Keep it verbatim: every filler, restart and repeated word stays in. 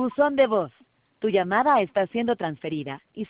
Buzón de voz. Tu llamada está siendo transferida y